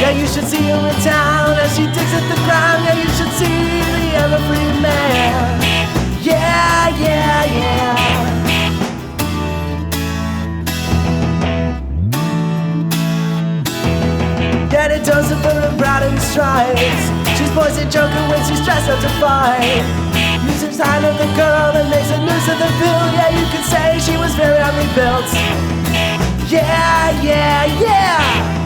Yeah, you should see her in town as she digs at the ground. Yeah, you should see the evergreen man. Yeah, yeah, yeah. Yeah, it does it for her proud and stripes. She's poison joker when she's dressed up to fight. Music's sign of the girl that makes a noose of the pill. Yeah, you could say she was very oddly built. Yeah, yeah, yeah.